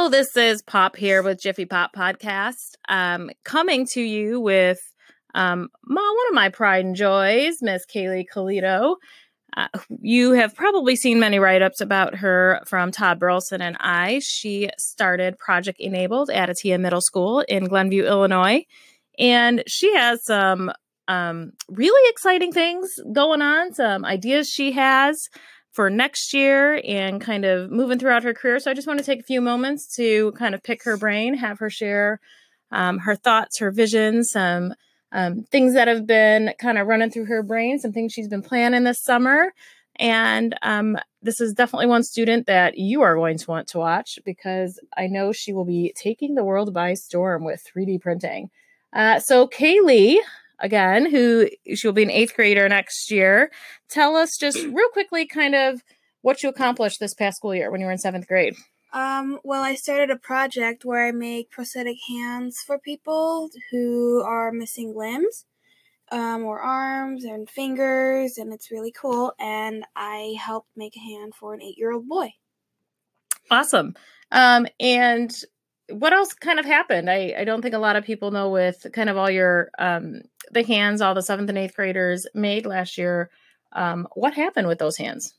Hello, this is Pop here with Jiffy Pop Podcast, coming to you with one of my pride and joys, Miss Kaylee Colito. You have probably seen many write-ups about her from Todd Burleson and I. She started Project Enabled at Atia Middle School in Glenview, Illinois, and she has some really exciting things going on, some ideas she has for next year and kind of moving throughout her career. So I just want to take a few moments to kind of pick her brain, have her share her thoughts, her visions, some things that have been kind of running through her brain, some things she's been planning this summer. And this is definitely one student that you are going to want to watch because I know she will be taking the world by storm with 3D printing. So Kaylee, again, who she will be an 8th grader next year. Tell us just real quickly kind of what you accomplished this past school year when you were in 7th grade. Well, I started a project where I make prosthetic hands for people who are missing limbs, or arms and fingers, and it's really cool. And I helped make a hand for an 8-year-old boy. Awesome. And what else kind of happened? I don't think a lot of people know with kind of all your the hands all the 7th and 8th graders made last year. What happened with those hands?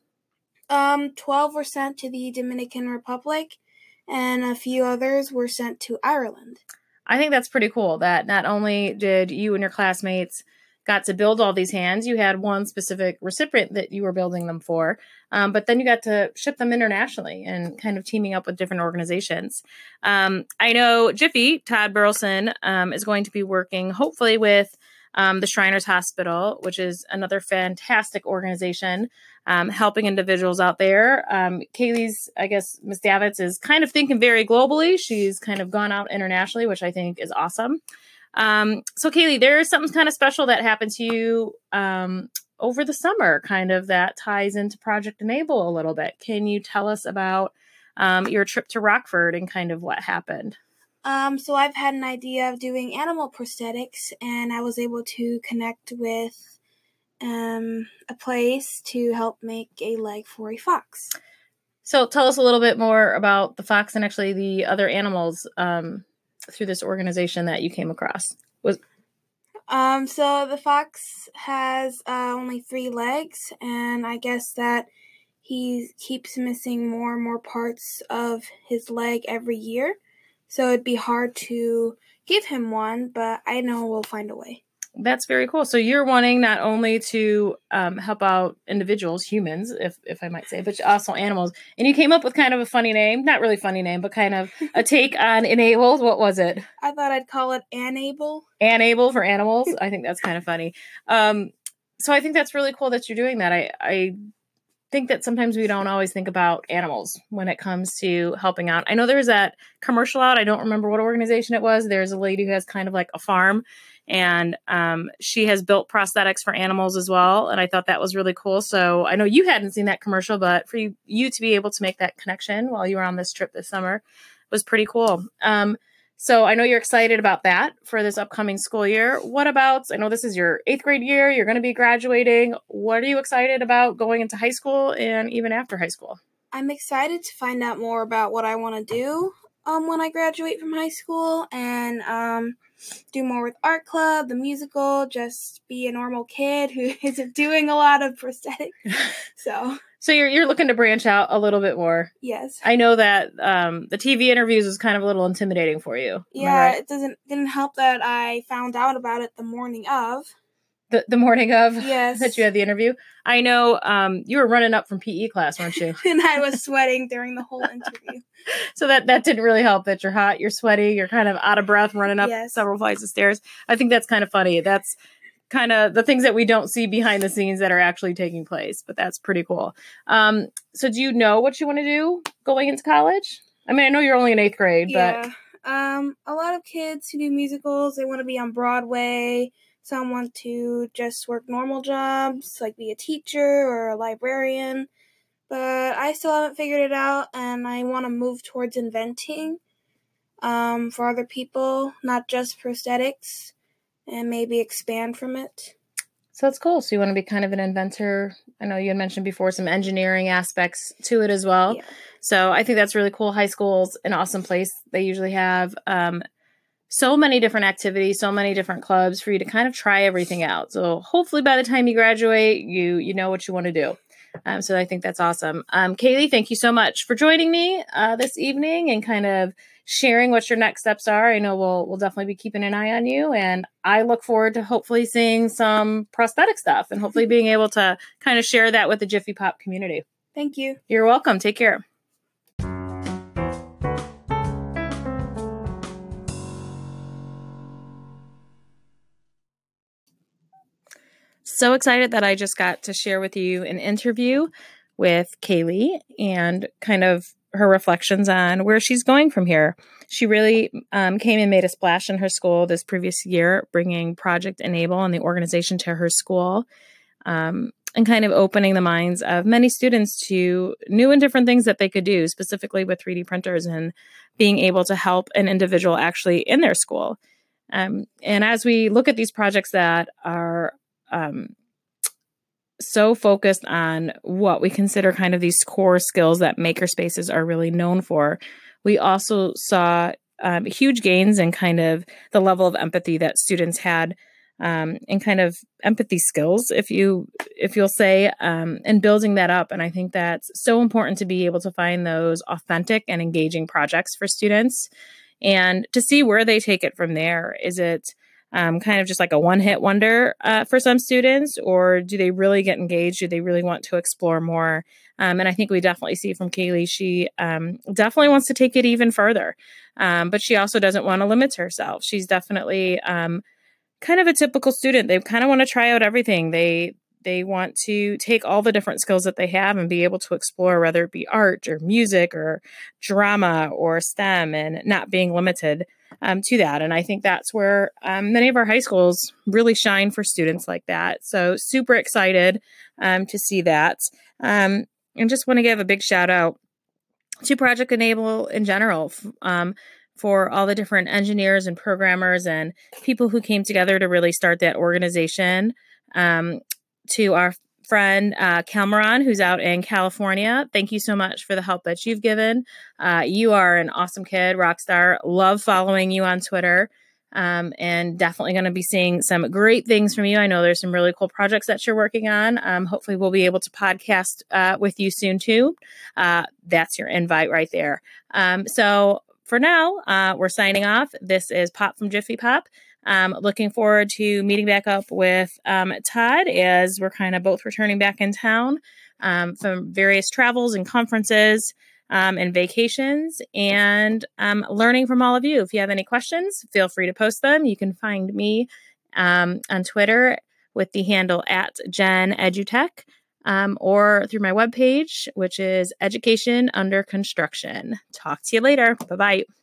12 were sent to the Dominican Republic, and a few others were sent to Ireland. I think that's pretty cool that not only did you and your classmates got to build all these hands, you had one specific recipient that you were building them for, but then you got to ship them internationally and kind of teaming up with different organizations. I know Jiffy, Todd Burleson, is going to be working hopefully with the Shriners Hospital, which is another fantastic organization helping individuals out there. Kaylee's, I guess, Ms. Davitz is kind of thinking very globally. She's kind of gone out internationally, which I think is awesome. So Kaylee, there is something kind of special that happened to you over the summer, kind of that ties into Project Enable a little bit. Can you tell us about your trip to Rockford and kind of what happened? So I've had an idea of doing animal prosthetics, and I was able to connect with a place to help make a leg for a fox. So tell us a little bit more about the fox and actually the other animals through this organization that you came across. So the fox has only 3 legs, and I guess that he keeps missing more and more parts of his leg every year. So it'd be hard to give him one, but I know we'll find a way. That's very cool. So you're wanting not only to help out individuals, humans, if I might say, but also animals. And you came up with kind of a funny name, not really funny name, but kind of a take on enabled. What was it? I thought I'd call it Anable. Anable for animals. I think that's kind of funny. So I think that's really cool that you're doing that. I think that sometimes we don't always think about animals when it comes to helping out. I know there was that commercial out. I don't remember what organization it was. There's a lady who has kind of like a farm, and she has built prosthetics for animals as well. And I thought that was really cool. So I know you hadn't seen that commercial, but for you to be able to make that connection while you were on this trip this summer was pretty cool. So I know you're excited about that for this upcoming school year. What about, I know this is your 8th grade year, you're going to be graduating. What are you excited about going into high school and even after high school? I'm excited to find out more about what I want to do when I graduate from high school and do more with art club, the musical, just be a normal kid who isn't doing a lot of prosthetics. So you're looking to branch out a little bit more. Yes. I know that the TV interviews was kind of a little intimidating for you. Yeah, right? It didn't help that I found out about it the morning of. The morning of? Yes. That you had the interview? I know you were running up from PE class, weren't you? And I was sweating during the whole interview. So that didn't really help that you're hot, you're sweaty, you're kind of out of breath running up several flights of stairs. I think that's kind of funny. That's kind of the things that we don't see behind the scenes that are actually taking place, but that's pretty cool. So do you know what you want to do going into college? I mean, I know you're only in 8th grade, but a lot of kids who do musicals, they want to be on Broadway. Some want to just work normal jobs, like be a teacher or a librarian. But I still haven't figured it out, and I want to move towards inventing for other people, not just prosthetics, and maybe expand from it. So that's cool. So you want to be kind of an inventor. I know you had mentioned before some engineering aspects to it as well. Yeah. So I think that's really cool. High school's an awesome place. They usually have so many different activities, so many different clubs for you to kind of try everything out. So hopefully by the time you graduate, you know what you want to do. So I think that's awesome. Kaylee, thank you so much for joining me this evening and kind of sharing what your next steps are. I know we'll definitely be keeping an eye on you, and I look forward to hopefully seeing some prosthetic stuff and hopefully being able to kind of share that with the Jiffy Pop community. Thank you. You're welcome. Take care. So excited that I just got to share with you an interview with Kaylee and kind of her reflections on where she's going from here. She really came and made a splash in her school this previous year, bringing Project Enable and the organization to her school, and kind of opening the minds of many students to new and different things that they could do, specifically with 3D printers and being able to help an individual actually in their school. And as we look at these projects that are so focused on what we consider kind of these core skills that makerspaces are really known for, we also saw huge gains in kind of the level of empathy that students had, and kind of empathy skills, if you'll say, and building that up. And I think that's so important to be able to find those authentic and engaging projects for students and to see where they take it from there. Is it kind of just like a one-hit wonder for some students, or do they really get engaged? Do they really want to explore more? And I think we definitely see from Kaylee, she definitely wants to take it even further, but she also doesn't want to limit herself. She's definitely kind of a typical student. They kind of want to try out everything. They want to take all the different skills that they have and be able to explore, whether it be art or music or drama or STEM, and not being limited to that. And I think that's where many of our high schools really shine for students like that. So super excited to see that. And just want to give a big shout out to Project Enable in general, for all the different engineers and programmers and people who came together to really start that organization. To our friend Calmaron, who's out in California, thank you so much for the help that you've given. You are an awesome kid, rock star. Love following you on Twitter, and definitely going to be seeing some great things from you. I know there's some really cool projects that you're working on. Hopefully we'll be able to podcast with you soon too. That's your invite right there. So for now, we're signing off. This is Pop from Jiffy Pop. Looking forward to meeting back up with Todd as we're kind of both returning back in town from various travels and conferences and vacations, and learning from all of you. If you have any questions, feel free to post them. You can find me on Twitter with the handle @JenEdutech, or through my webpage, which is Education Under Construction. Talk to you later. Bye-bye.